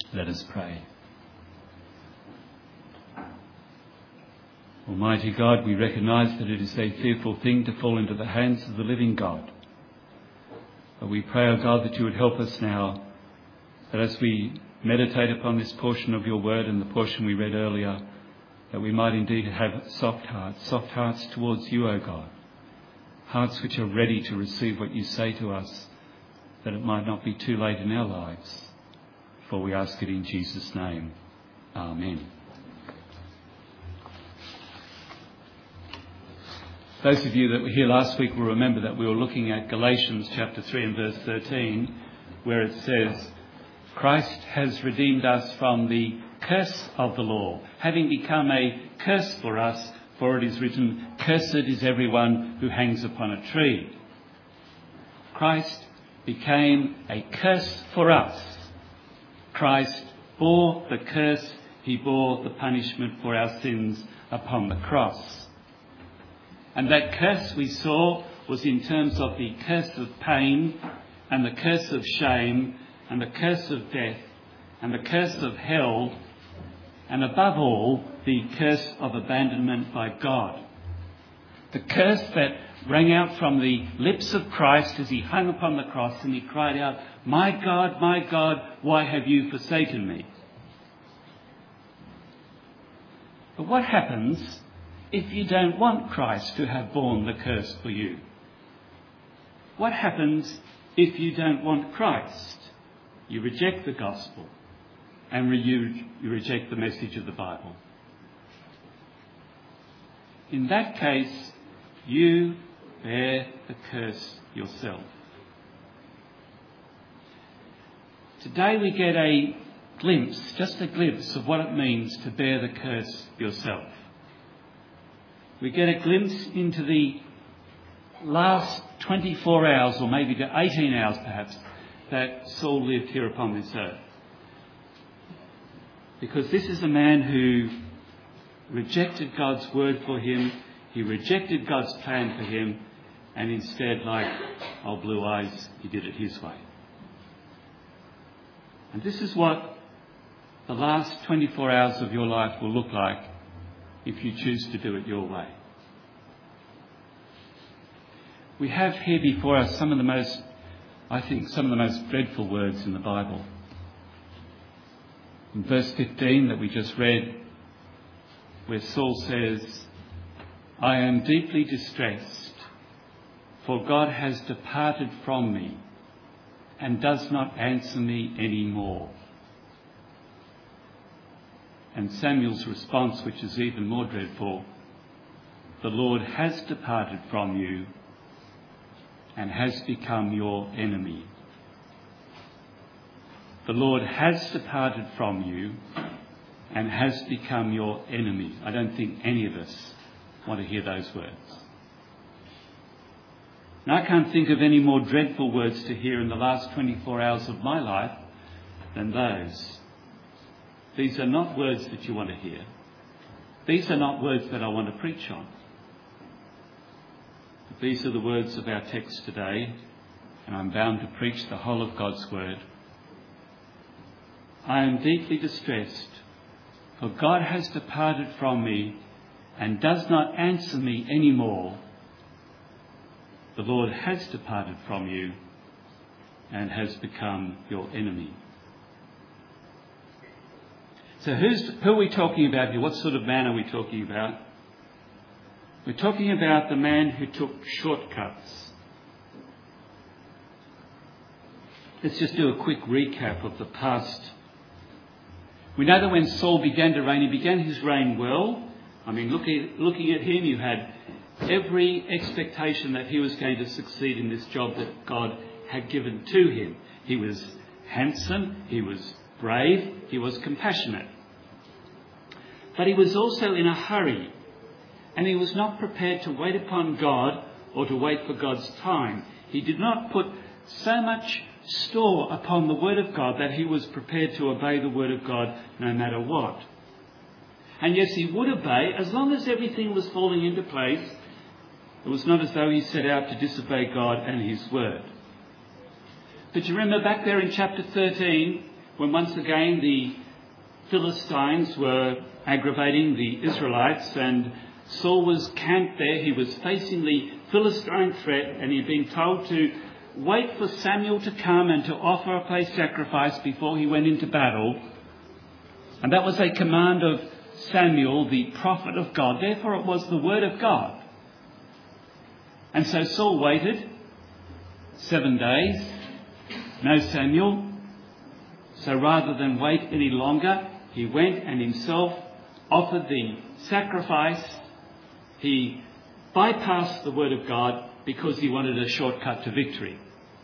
Let us pray. Almighty God, we recognise that it is a fearful thing to fall into the hands of the living God. But we pray, O God, that you would help us now, that as we meditate upon this portion of your word and the portion we read earlier, that we might indeed have soft hearts towards you, O God, hearts which are ready to receive what you say to us, that it might not be too late in our lives. For we ask it in Jesus' name. Amen. Those of you that were here last week will remember that we were looking at Galatians chapter 3 and verse 13, where it says, Christ has redeemed us from the curse of the law, having become a curse for us, for it is written, Cursed is everyone who hangs upon a tree. Christ became a curse for us. Christ bore the curse, he bore the punishment for our sins upon the cross. And that curse we saw was in terms of the curse of pain and the curse of shame and the curse of death and the curse of hell and above all the curse of abandonment by God. The curse that rang out from the lips of Christ as he hung upon the cross and he cried out, my God, why have you forsaken me? But what happens if you don't want Christ to have borne the curse for you? What happens if you don't want Christ? You reject the gospel and you reject the message of the Bible. In that case, you bear the curse yourself. Today we get a glimpse, just a glimpse of what it means to bear the curse yourself. We get a glimpse into the last 24 hours, or maybe to 18 hours perhaps, that Saul lived here upon this earth. Because this is a man who rejected God's word for him, he rejected God's plan for him, and instead, like old Blue Eyes, he did it his way. And this is what the last 24 hours of your life will look like if you choose to do it your way. We have here before us some of the most dreadful words in the Bible. In verse 15 that we just read, where Saul says, I am deeply distressed, for God has departed from me and does not answer me any more. And Samuel's response, which is even more dreadful, the Lord has departed from you and has become your enemy. The Lord has departed from you and has become your enemy. I don't think any of us want to hear those words. And I can't think of any more dreadful words to hear in the last 24 hours of my life than those. These are not words that you want to hear. These are not words that I want to preach on. But these are the words of our text today, and I'm bound to preach the whole of God's word. I am deeply distressed, for God has departed from me and does not answer me any more. The Lord has departed from you and has become your enemy. So who are we talking about here? What sort of man are we talking about? We're talking about the man who took shortcuts. Let's just do a quick recap of the past. We know that when Saul began to reign, he began his reign well. I mean, looking at him, you had every expectation that he was going to succeed in this job that God had given to him. He was handsome, he was brave, he was compassionate. But he was also in a hurry, and he was not prepared to wait upon God or to wait for God's time. He did not put so much store upon the word of God that he was prepared to obey the word of God no matter what. And yes, he would obey as long as everything was falling into place. It was not as though he set out to disobey God and his word. But you remember back there in chapter 13, when once again the Philistines were aggravating the Israelites, and Saul was camped there. He was facing the Philistine threat, and he'd been told to wait for Samuel to come and to offer up a sacrifice before he went into battle. And that was a command of Samuel, the prophet of God. Therefore it was the word of God. And so Saul waited 7 days, no Samuel. So rather than wait any longer, he went and himself offered the sacrifice. He bypassed the word of God because he wanted a shortcut to victory.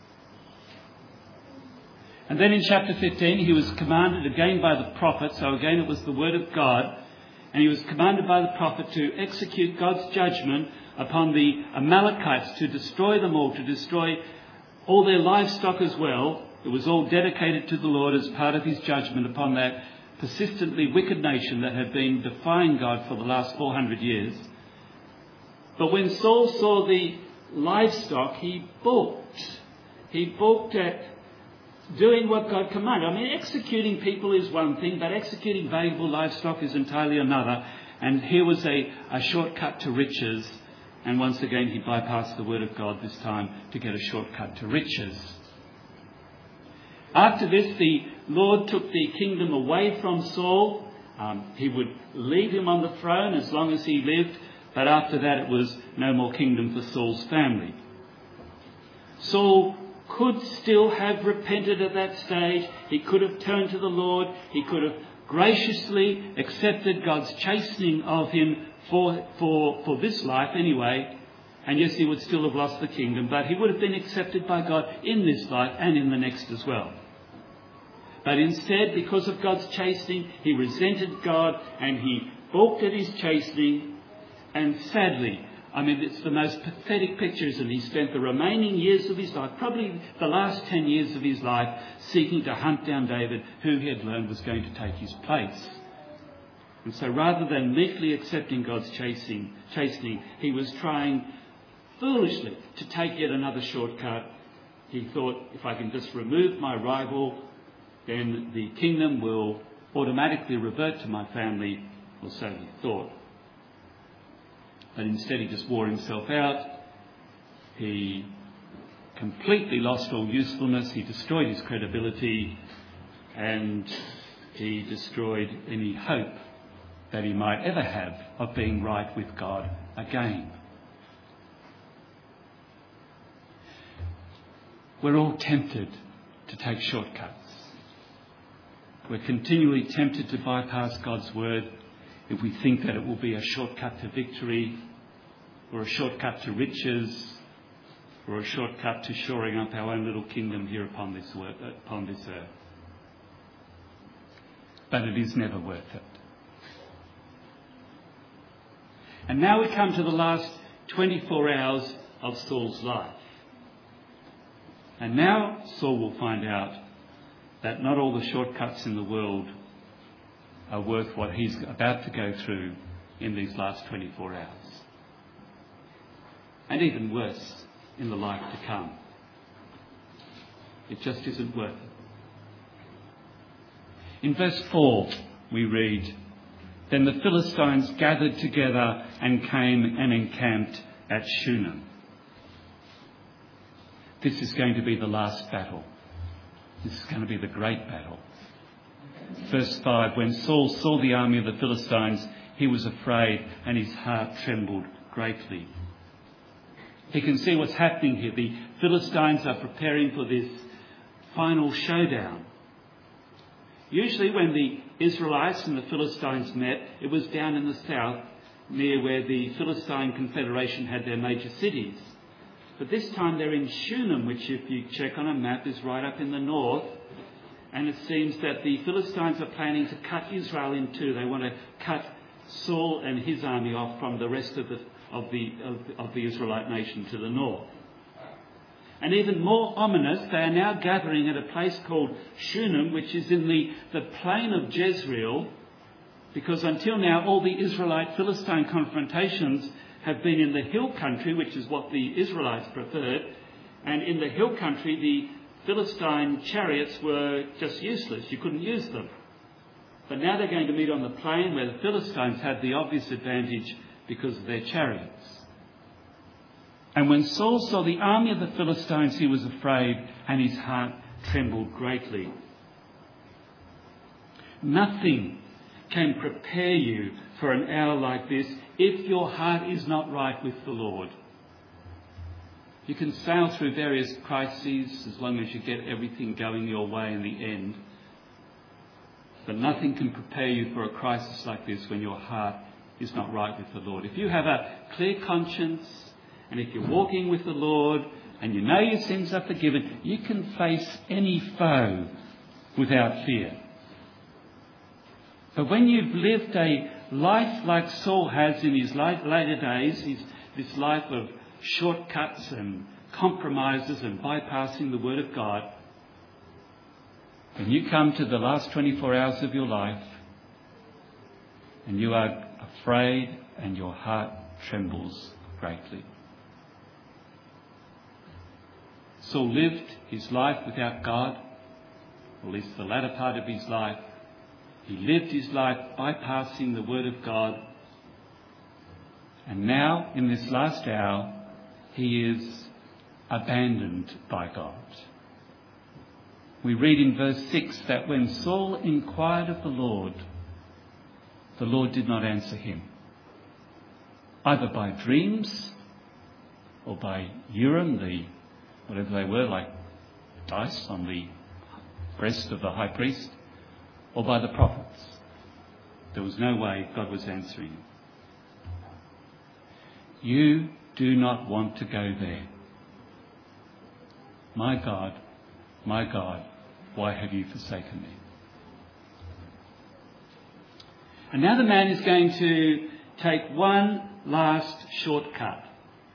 And then in chapter 15, he was commanded again by the prophet, so again it was the word of God, and he was commanded by the prophet to execute God's judgment upon the Amalekites, to destroy them all, to destroy all their livestock as well. It was all dedicated to the Lord as part of his judgment upon that persistently wicked nation that had been defying God for the last 400 years. But when Saul saw the livestock, he balked. He balked at doing what God commanded. I mean, executing people is one thing, but executing valuable livestock is entirely another. And here was a shortcut to riches. And once again, he bypassed the word of God this time to get a shortcut to riches. After this, the Lord took the kingdom away from Saul. He would leave him on the throne as long as he lived. But after that, it was no more kingdom for Saul's family. Saul could still have repented at that stage. He could have turned to the Lord. He could have graciously accepted God's chastening of him for this life anyway. And yes, he would still have lost the kingdom, but he would have been accepted by God in this life and in the next as well. But instead, because of God's chastening, he resented God and he balked at his chastening. And sadly, I mean, it's the most pathetic picture, isn't it? He spent the remaining years of his life, probably the last 10 years of his life, seeking to hunt down David, who he had learned was going to take his place. And so rather than meekly accepting God's chastening, he was trying foolishly to take yet another shortcut. He thought, if I can just remove my rival, then the kingdom will automatically revert to my family, or so he thought. But instead he just wore himself out. He completely lost all usefulness. He destroyed his credibility, and he destroyed any hope that he might ever have of being right with God again. We're all tempted to take shortcuts. We're continually tempted to bypass God's word if we think that it will be a shortcut to victory, or a shortcut to riches, or a shortcut to shoring up our own little kingdom here upon this earth. But it is never worth it. And now we come to the last 24 hours of Saul's life. And now Saul will find out that not all the shortcuts in the world are worth what he's about to go through in these last 24 hours. And even worse, in the life to come. It just isn't worth it. In verse 4, we read, "Then the Philistines gathered together and came and encamped at Shunem." This is going to be the last battle. This is going to be the great battle. Verse 5, "When Saul saw the army of the Philistines, he was afraid and his heart trembled greatly." He can see what's happening here. The Philistines are preparing for this final showdown. Usually when the Israelites and the Philistines met, it was down in the south, near where the Philistine Confederation had their major cities. But this time they're in Shunem, which if you check on a map is right up in the north. And it seems that the Philistines are planning to cut Israel in two. They want to cut Saul and his army off from the rest of the Israelite nation to the north. And even more ominous, they are now gathering at a place called Shunem, which is in the plain of Jezreel, because until now all the Israelite-Philistine confrontations have been in the hill country, which is what the Israelites preferred. And in the hill country, the Philistine chariots were just useless. You couldn't use them. But now they're going to meet on the plain where the Philistines had the obvious advantage because of their chariots. And when Saul saw the army of the Philistines, he was afraid and his heart trembled greatly. Nothing can prepare you for an hour like this if your heart is not right with the Lord. You can sail through various crises as long as you get everything going your way in the end. But nothing can prepare you for a crisis like this when your heart is not right with the Lord. If you have a clear conscience and if you're walking with the Lord and you know your sins are forgiven, you can face any foe without fear. But when you've lived a life like Saul has in his later days, this life of shortcuts and compromises and bypassing the Word of God, when you come to the last 24 hours of your life and you are afraid and your heart trembles greatly. Saul lived his life without God, or at least the latter part of his life. He lived his life bypassing the Word of God. And now, in this last hour, he is abandoned by God. We read in verse 6 that when Saul inquired of the Lord did not answer him, either by dreams or by Urim, whatever they were, like dice on the breast of the high priest, or by the prophets. There was no way God was answering him. You do not want to go there. My God, why have you forsaken me? And now the man is going to take one last shortcut.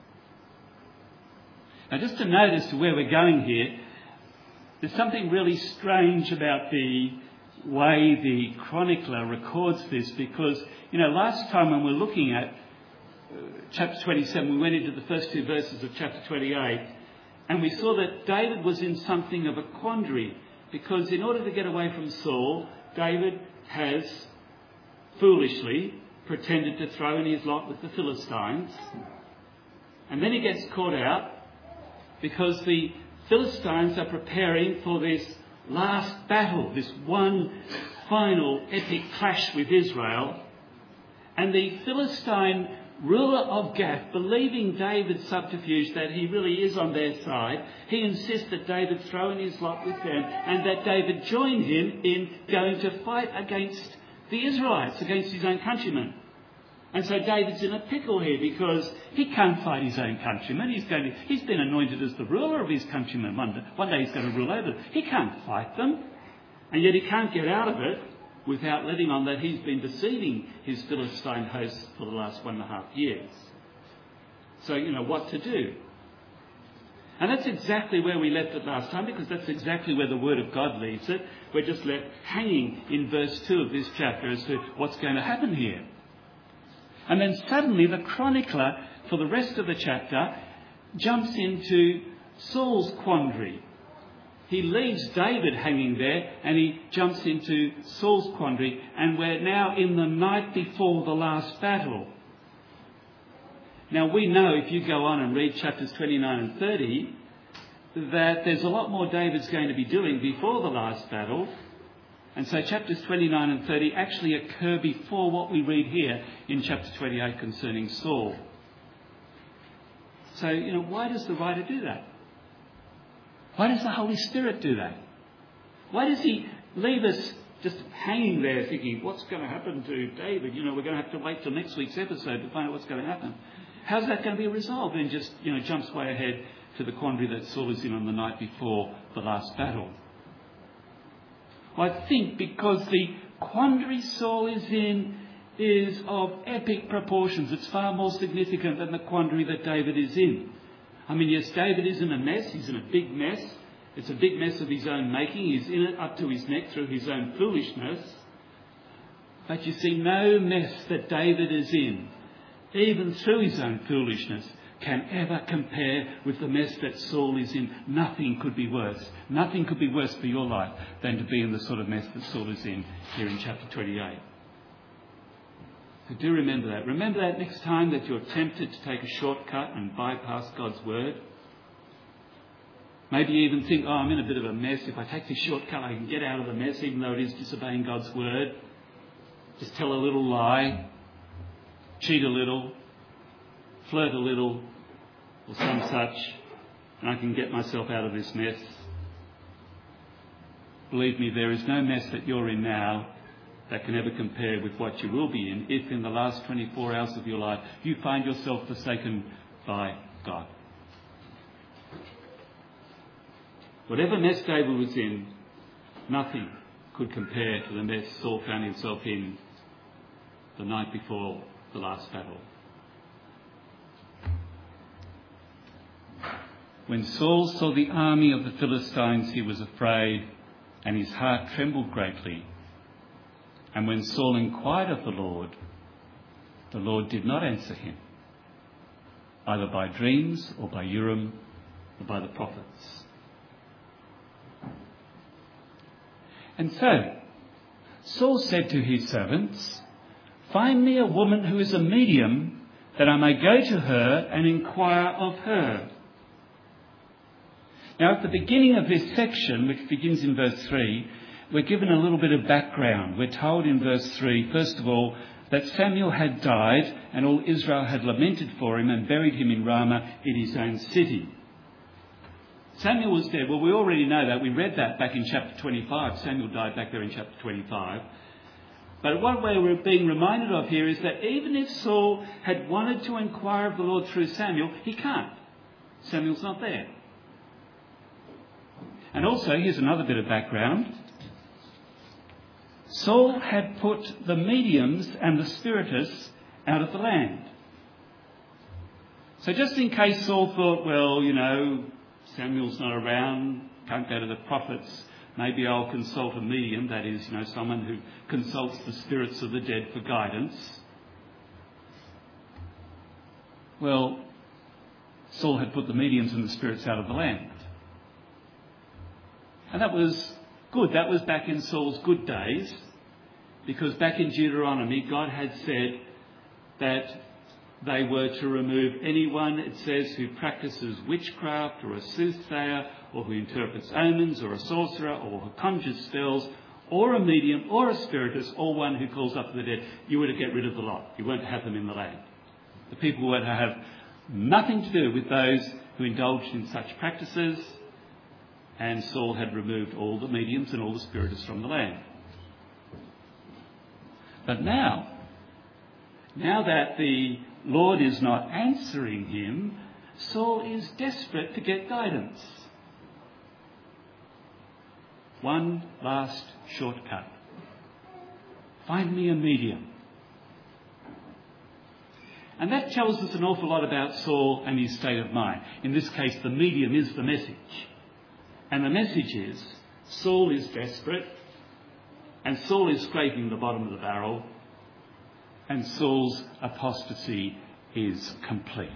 Now, just to note as to where we're going here, there's something really strange about the way the chronicler records this, because, last time when we're looking at chapter 27, we went into the first two verses of chapter 28, and we saw that David was in something of a quandary, because in order to get away from Saul, David has foolishly pretended to throw in his lot with the Philistines, and then he gets caught out because the Philistines are preparing for this last battle, this one final epic clash with Israel. And the Philistine ruler of Gath, believing David's subterfuge that he really is on their side, he insists that David throw in his lot with them and that David join him in going to fight against the Israelites, against his own countrymen. And so David's in a pickle here because he can't fight his own countrymen. He's been anointed as the ruler of his countrymen. One day he's going to rule over them. He can't fight them. And yet he can't get out of it without letting on that he's been deceiving his Philistine hosts for the last 1.5 years. So, what to do? And that's exactly where we left it last time, because that's exactly where the Word of God leaves it. We're just left hanging in verse 2 of this chapter as to what's going to happen here. And then suddenly the chronicler, for the rest of the chapter, jumps into Saul's quandary. He leaves David hanging there and he jumps into Saul's quandary, and we're now in the night before the last battle. Now we know, if you go on and read chapters 29 and 30, that there's a lot more David's going to be doing before the last battle. And so chapters 29 and 30 actually occur before what we read here in chapter 28 concerning Saul. So, why does the writer do that? Why does the Holy Spirit do that? Why does he leave us just hanging there thinking, what's going to happen to David? We're going to have to wait till next week's episode to find out what's going to happen. How's that going to be resolved? And just, jumps way ahead to the quandary that Saul is in on the night before the last battle. Well, I think because the quandary Saul is in is of epic proportions. It's far more significant than the quandary that David is in. I mean, yes, David is in a mess. He's in a big mess. It's a big mess of his own making. He's in it up to his neck through his own foolishness. But you see, no mess that David is in, even through his own foolishness, can ever compare with the mess that Saul is in. Nothing could be worse. Nothing could be worse for your life than to be in the sort of mess that Saul is in here in chapter 28. So do remember that. Remember that next time that you're tempted to take a shortcut and bypass God's word. Maybe you even think, I'm in a bit of a mess. If I take this shortcut, I can get out of the mess, even though it is disobeying God's word. Just tell a little lie, cheat a little, flirt a little, or some such, and I can get myself out of this mess. Believe me, there is no mess that you're in now that can ever compare with what you will be in if in the last 24 hours of your life you find yourself forsaken by God. Whatever mess David was in, nothing could compare to the mess Saul found himself in the night before the last battle. When Saul saw the army of the Philistines, he was afraid, and his heart trembled greatly. And when Saul inquired of the Lord did not answer him, either by dreams or by Urim or by the prophets. And so Saul said to his servants, "Find me a woman who is a medium, that I may go to her and inquire of her." Now, at the beginning of this section, which begins in verse 3, we're given a little bit of background. We're told in verse 3, first of all, that Samuel had died and all Israel had lamented for him and buried him in Ramah in his own city. Samuel was dead. Well, we already know that. We read that back in chapter 25. Samuel died back there in chapter 25. But what we're being reminded of here is that even if Saul had wanted to inquire of the Lord through Samuel, he can't. Samuel's not there. And also, here's another bit of background. Saul had put the mediums and the spiritists out of the land. So just in case Saul thought, Samuel's not around, can't go to the prophets, maybe I'll consult a medium, that is, someone who consults the spirits of the dead for guidance. Well, Saul had put the mediums and the spirits out of the land. And that was good. That was back in Saul's good days, because back in Deuteronomy, God had said that they were to remove anyone, it says, who practices witchcraft or a soothsayer or who interprets omens or a sorcerer or who conjures spells or a medium or a spiritist or one who calls up the dead. You were to get rid of the lot. You weren't to have them in the land. The people were to have nothing to do with those who indulged in such practices. And Saul had removed all the mediums and all the spiritists from the land. But now that the Lord is not answering him, Saul is desperate to get guidance. One last shortcut. Find me a medium. And that tells us an awful lot about Saul and his state of mind. In this case, the medium is the message. And the message is, Saul is desperate, and Saul is scraping the bottom of the barrel, and Saul's apostasy is complete.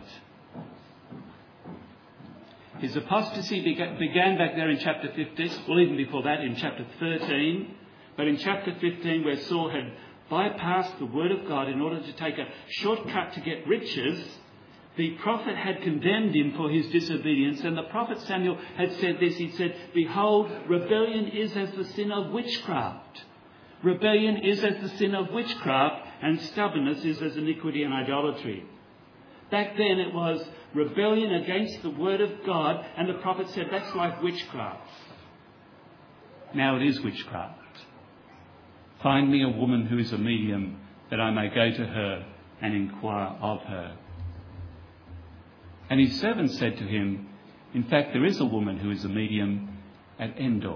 His apostasy began back there in chapter 15, well, even before that, in chapter 13. But in chapter 15, where Saul had bypassed the word of God in order to take a shortcut to get riches, the prophet had condemned him for his disobedience, and the prophet Samuel had said this. He said, "Behold, rebellion is as the sin of witchcraft. Rebellion is as the sin of witchcraft, and stubbornness is as iniquity and idolatry." Back then it was rebellion against the word of God, and the prophet said, that's like witchcraft. Now it is witchcraft. Find me a woman who is a medium, that I may go to her and inquire of her. And his servant said to him, in fact, there is a woman who is a medium at Endor.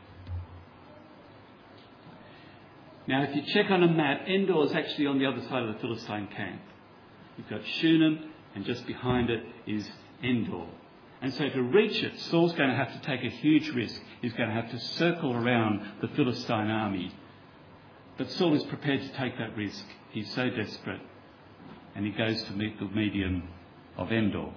Now, if you check on a map, Endor is actually on the other side of the Philistine camp. You've got Shunem, and just behind it is Endor. And so to reach it, Saul's going to have to take a huge risk. He's going to have to circle around the Philistine army. But Saul is prepared to take that risk. He's so desperate. And he goes to meet the medium of Endor.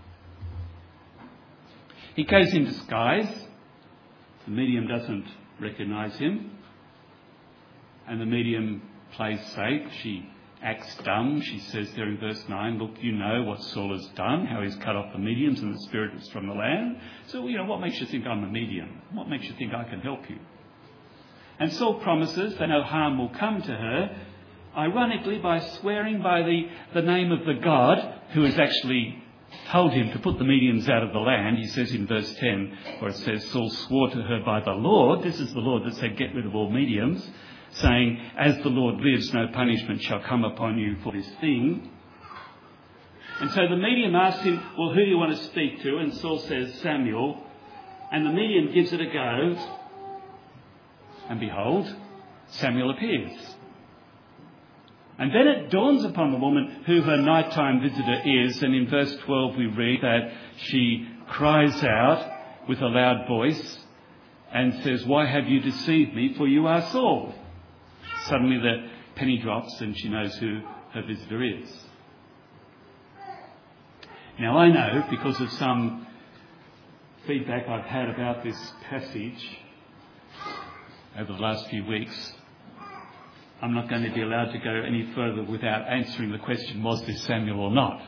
He goes in disguise. The medium doesn't recognise him. And the medium plays safe. She acts dumb. She says there in verse 9, look, you know what Saul has done, how he's cut off the mediums and the spirit is from the land. So, what makes you think I'm a medium? What makes you think I can help you? And Saul promises that no harm will come to her, ironically by swearing by the name of the God who has actually told him to put the mediums out of the land. He says in verse 10, where it says, Saul swore to her by the Lord. This is the Lord that said, get rid of all mediums, saying, as the Lord lives, no punishment shall come upon you for this thing. And so the medium asks him, well, who do you want to speak to? And Saul says, Samuel. And the medium gives it a go. And behold, Samuel appears. And then it dawns upon the woman who her nighttime visitor is. And in verse 12 we read that she cries out with a loud voice and says, why have you deceived me? For you are Saul. Suddenly the penny drops and she knows who her visitor is. Now I know, because of some feedback I've had about this passage over the last few weeks, I'm not going to be allowed to go any further without answering the question, was this Samuel or not?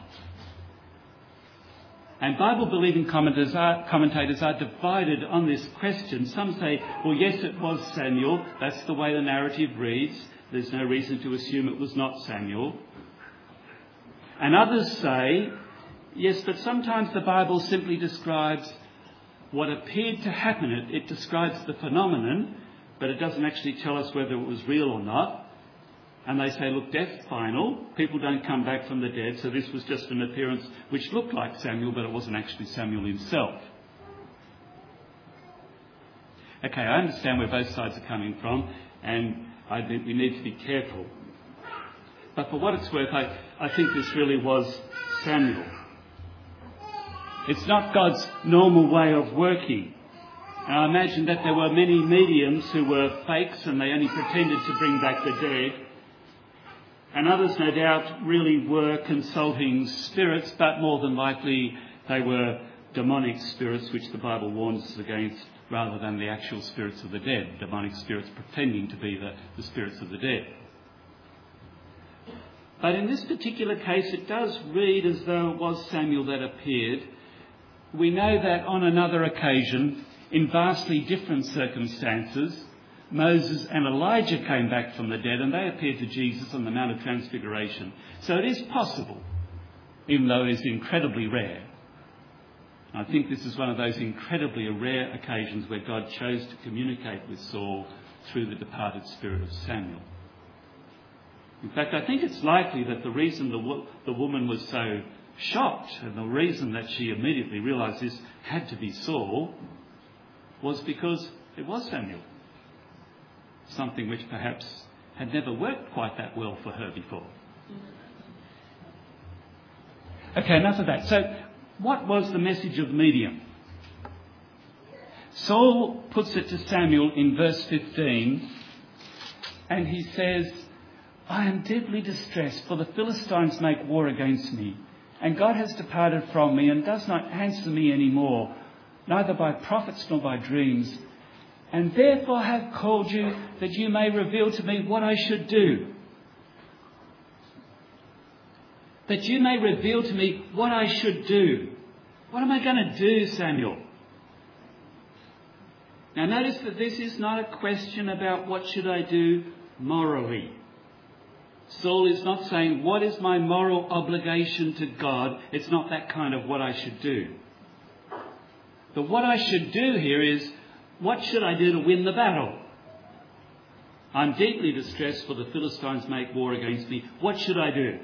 And Bible-believing commentators are divided on this question. Some say, well, yes, it was Samuel. That's the way the narrative reads. There's no reason to assume it was not Samuel. And others say, yes, but sometimes the Bible simply describes what appeared to happen. It describes the phenomenon, but it doesn't actually tell us whether it was real or not. And they say, look, death's final. People don't come back from the dead. So this was just an appearance which looked like Samuel, but it wasn't actually Samuel himself. Okay, I understand where both sides are coming from, and I think we need to be careful. But for what it's worth, I think this really was Samuel. It's not God's normal way of working. And I imagine that there were many mediums who were fakes and they only pretended to bring back the dead. And others, no doubt, really were consulting spirits, but more than likely they were demonic spirits, which the Bible warns us against, rather than the actual spirits of the dead. Demonic spirits pretending to be the spirits of the dead. But in this particular case, it does read as though it was Samuel that appeared. We know that on another occasion, in vastly different circumstances, Moses and Elijah came back from the dead and they appeared to Jesus on the Mount of Transfiguration. So it is possible, even though it is incredibly rare. I think this is one of those incredibly rare occasions where God chose to communicate with Saul through the departed spirit of Samuel. In fact, I think it's likely that the reason the woman was so shocked and the reason that she immediately realised this had to be Saul was because it was Samuel. Something which perhaps had never worked quite that well for her before. Okay, enough of that. So, what was the message of the medium? Saul puts it to Samuel in verse 15, and he says, I am deeply distressed, for the Philistines make war against me, and God has departed from me and does not answer me any more, neither by prophets nor by dreams. And therefore I have called you, that you may reveal to me what I should do. That you may reveal to me what I should do. What am I going to do, Samuel? Now notice that this is not a question about what should I do morally. Saul is not saying, what is my moral obligation to God? It's not that kind of what I should do. But what I should do here is, what should I do to win the battle? I'm deeply distressed, for the Philistines make war against me. What should I do?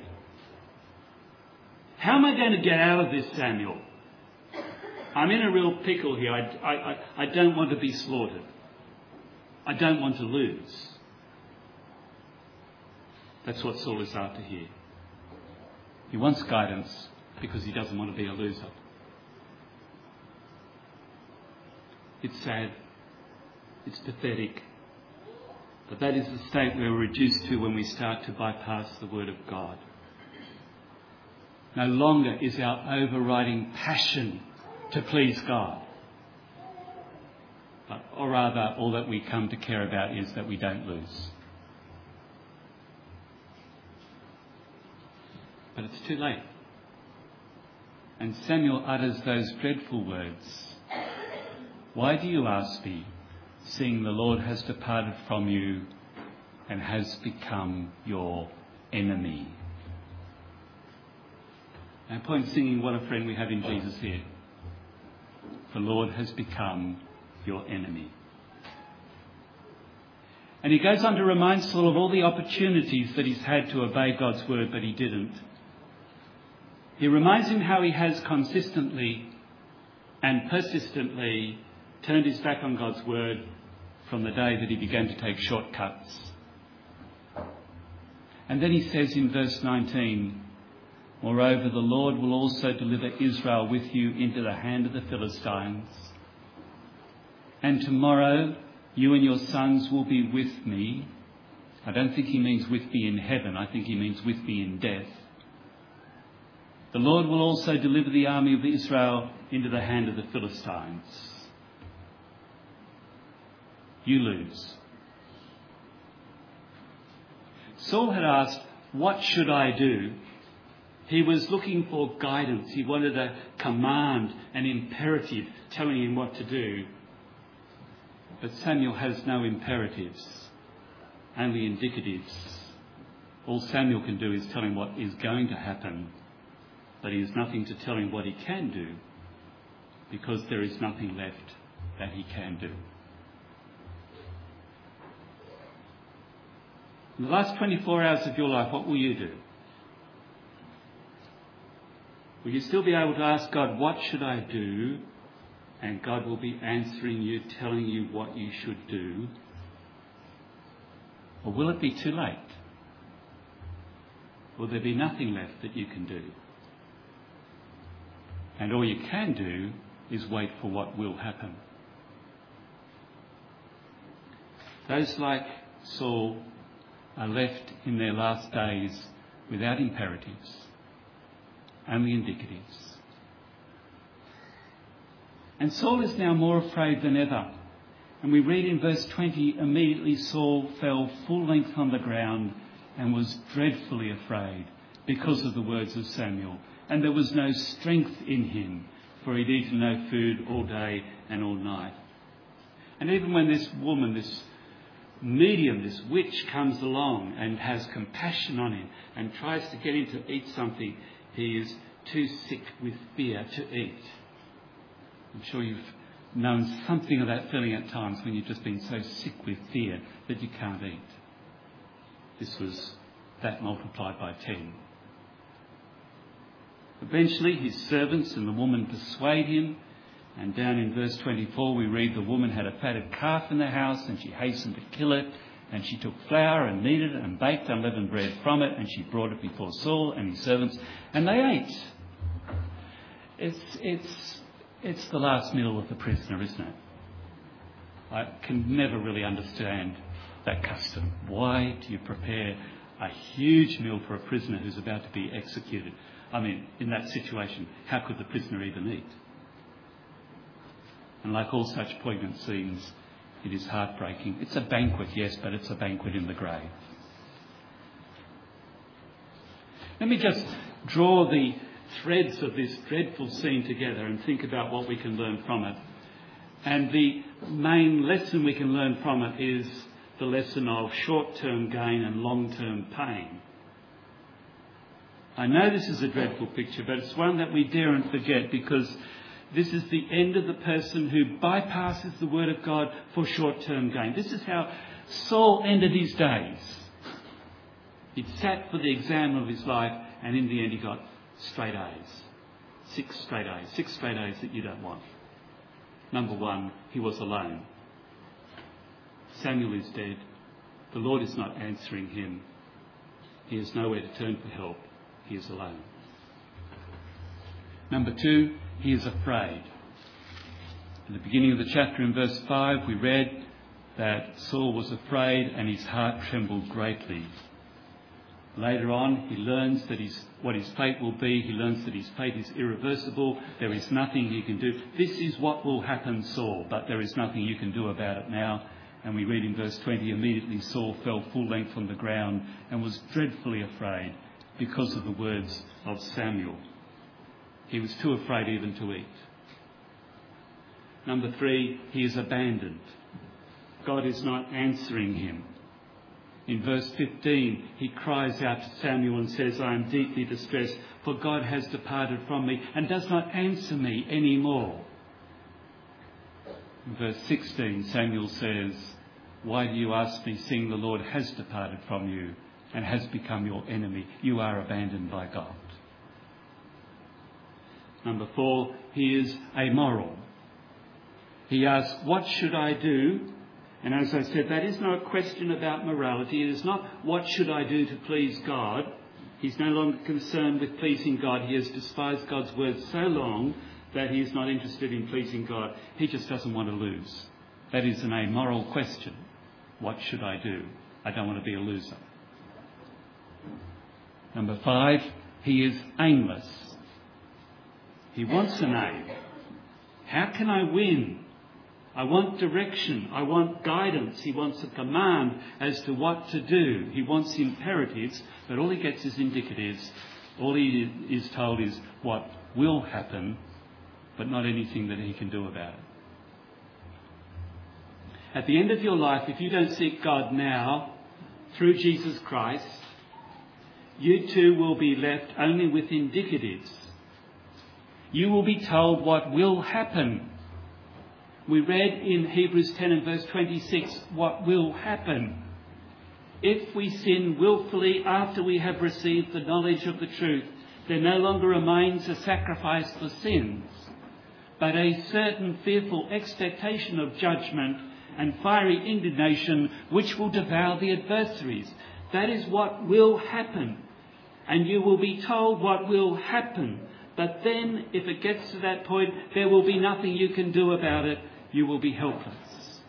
How am I going to get out of this, Samuel? I'm in a real pickle here. I don't want to be slaughtered. I don't want to lose. That's what Saul is after here. He wants guidance because he doesn't want to be a loser. It's sad. It's pathetic. But that is the state we're reduced to when we start to bypass the Word of God. no longer is our overriding passion to please God. Or rather, all that we come to care about is that we don't lose. But it's too late. And Samuel utters those dreadful words. Why do you ask me, seeing the Lord has departed from you and has become your enemy? Our point singing, what a friend we have in Jesus here. The Lord has become your enemy. And he goes on to remind Saul of all the opportunities that he's had to obey God's word, but he didn't. He reminds him how he has consistently and persistently turned his back on God's word from the day that he began to take shortcuts. And then he says in verse 19, moreover, the Lord will also deliver Israel with you into the hand of the Philistines. And tomorrow you and your sons will be with me. I don't think he means with me in heaven. I think he means with me in death. The Lord will also deliver the army of Israel into the hand of the Philistines. You lose. Saul had asked, what should I do? He was looking for guidance. He wanted a command, an imperative telling him what to do. But Samuel has no imperatives, only indicatives. All Samuel can do is tell him what is going to happen, but he has nothing to tell him what he can do, because there is nothing left that he can do. In the last 24 hours of your life, what will you do? Will you still be able to ask God, what should I do? And God will be answering you, telling you what you should do? Or will it be too late? Will there be nothing left that you can do? And all you can do is wait for what will happen. Those like Saul are left in their last days without imperatives, only indicatives. And Saul is now more afraid than ever. And we read in verse 20, immediately Saul fell full length on the ground and was dreadfully afraid because of the words of Samuel. And there was no strength in him, for he'd eaten no food all day and all night. And even when this woman, this medium, this witch comes along and has compassion on him and tries to get him to eat something, he is too sick with fear to eat. I'm sure you've known something of that feeling at times when you've just been so sick with fear that you can't eat. This was that multiplied by 10. Eventually his servants and the woman persuade him, and down in verse 24 we read the woman had a fatted calf in the house and she hastened to kill it, and she took flour and kneaded it and baked unleavened bread from it, and she brought it before Saul and his servants, and they ate. It's the last meal of the prisoner, isn't it? I can never really understand that custom. Why do you prepare a huge meal for a prisoner who's about to be executed? I mean, in that situation, how could the prisoner even eat? And like all such poignant scenes, it is heartbreaking. It's a banquet, yes, but it's a banquet in the grave. Let me just draw the threads of this dreadful scene together and think about what we can learn from it. And the main lesson we can learn from it is the lesson of short-term gain and long-term pain. I know this is a dreadful picture, but it's one that we daren't forget, because this is the end of the person who bypasses the word of God for short-term gain. This is how Saul ended his days. He'd sat for the exam of his life, and in the end he got straight A's. 6 straight A's. 6 straight A's that you don't want. Number 1, he was alone. Samuel is dead. The Lord is not answering him. He has nowhere to turn for help. He is alone. Number 2, he is afraid. At the beginning of the chapter in verse 5, we read that Saul was afraid and his heart trembled greatly. Later on, he learns that what his fate will be. He learns that his fate is irreversible. There is nothing he can do. This is what will happen, Saul, but there is nothing you can do about it now. And we read in verse 20, immediately Saul fell full length on the ground and was dreadfully afraid because of the words of Samuel. He was too afraid even to eat. Number 3, he is abandoned. God is not answering him. In verse 15, he cries out to Samuel and says, I am deeply distressed, for God has departed from me and does not answer me anymore. In verse 16, Samuel says, why do you ask me, seeing the Lord has departed from you and has become your enemy? You are abandoned by God. Number 4, he is amoral. He asks, what should I do? And as I said, that is not a question about morality. It is not what should I do to please God. He's no longer concerned with pleasing God. He has despised God's word so long that he is not interested in pleasing God. He just doesn't want to lose. That is an amoral question. What should I do? I don't want to be a loser. Number 5, he is aimless. He wants an aim. How can I win? I want direction. I want guidance. He wants a command as to what to do. He wants imperatives, but all he gets is indicatives. All he is told is what will happen, but not anything that he can do about it. At the end of your life, if you don't seek God now, through Jesus Christ, you too will be left only with indicatives. You will be told what will happen. We read in Hebrews 10 and verse 26 what will happen. If we sin willfully after we have received the knowledge of the truth, there no longer remains a sacrifice for sins, but a certain fearful expectation of judgment and fiery indignation which will devour the adversaries. That is what will happen. And you will be told what will happen. But then, if it gets to that point, there will be nothing you can do about it. You will be helpless.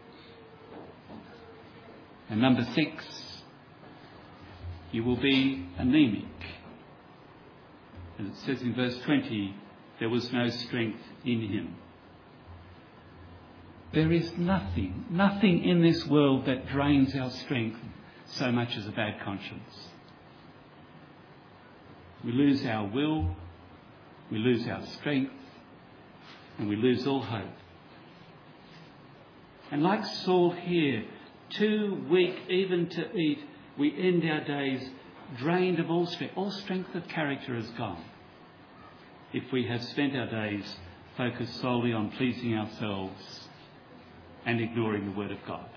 And number 6, you will be anemic. As it says in verse 20, there was no strength in him. There is nothing in this world that drains our strength so much as a bad conscience. We lose our will, we lose our strength, and we lose all hope. And like Saul here, too weak even to eat, we end our days drained of all strength. All strength of character is gone if we have spent our days focused solely on pleasing ourselves and ignoring the Word of God.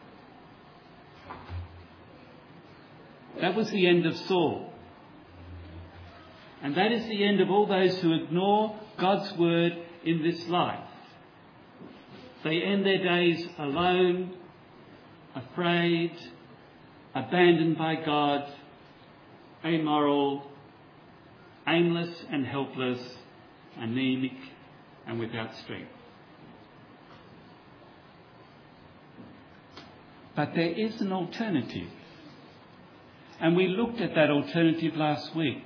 That was the end of Saul. And that is the end of all those who ignore God's Word in this life. They end their days alone, afraid, abandoned by God, amoral, aimless and helpless, anemic and without strength. But there is an alternative. And we looked at that alternative last week.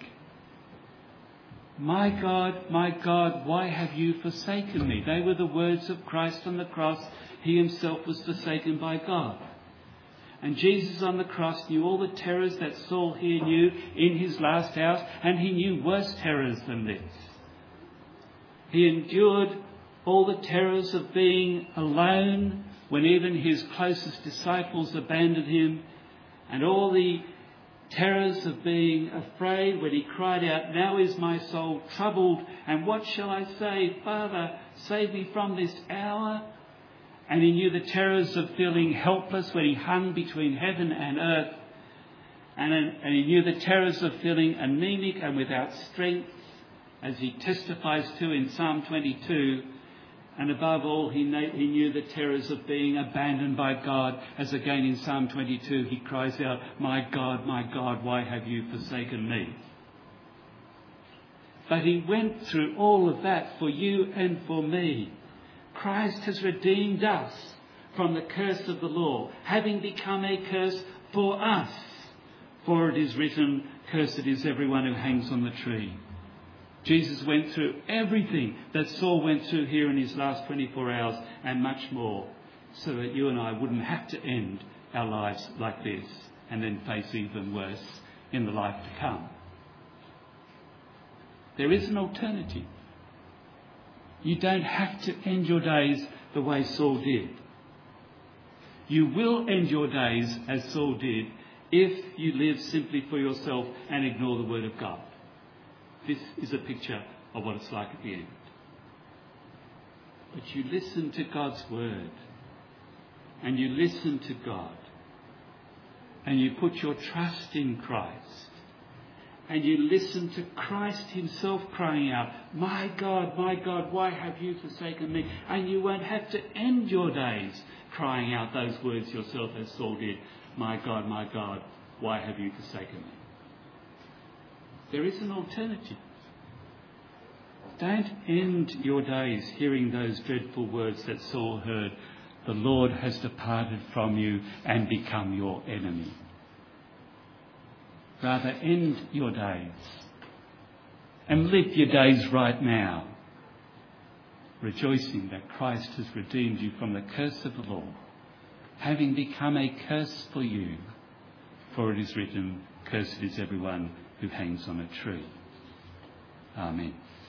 My God, why have you forsaken me? They were the words of Christ on the cross. He himself was forsaken by God. And Jesus on the cross knew all the terrors that Saul here knew in his last hours, and he knew worse terrors than this. He endured all the terrors of being alone when even his closest disciples abandoned him, and all the terrors of being afraid when he cried out, now is my soul troubled, and what shall I say? Father, save me from this hour. And he knew the terrors of feeling helpless when he hung between heaven and earth. And he knew the terrors of feeling anemic and without strength, as he testifies to in Psalm 22. And above all, he knew the terrors of being abandoned by God, as again in Psalm 22 he cries out, my God, why have you forsaken me? But he went through all of that for you and for me. Christ has redeemed us from the curse of the law, having become a curse for us. For it is written, cursed is everyone who hangs on the tree. Jesus went through everything that Saul went through here in his last 24 hours and much more, so that you and I wouldn't have to end our lives like this and then face even worse in the life to come. There is an alternative. You don't have to end your days the way Saul did. You will end your days as Saul did if you live simply for yourself and ignore the word of God. This is a picture of what it's like at the end. But you listen to God's word, and you listen to God, and you put your trust in Christ, and you listen to Christ himself crying out, my God, why have you forsaken me? And you won't have to end your days crying out those words yourself as Saul did, my God, why have you forsaken me? There is an alternative. Don't end your days hearing those dreadful words that Saul heard. The Lord has departed from you and become your enemy. Rather, end your days and live your days right now, rejoicing that Christ has redeemed you from the curse of the law, having become a curse for you. For it is written, cursed is everyone who hangs on a tree. Amen.